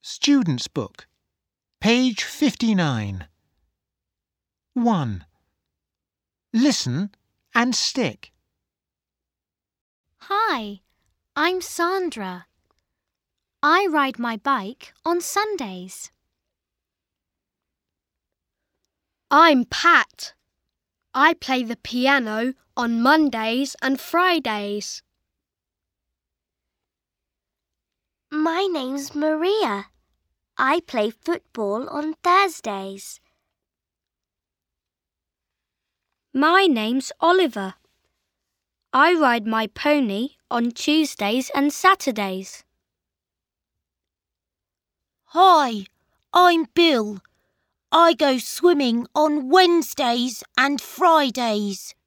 Student's Book, page 59. 1. Listen and stick. Hi, I'm Sandra. I ride my bike on Sundays. I'm Pat. I play the piano on Mondays and Fridays. My name's Maria. I play football on Thursdays. My name's Oliver. I ride my pony on Tuesdays and Saturdays. Hi, I'm Bill. I go swimming on Wednesdays and Fridays.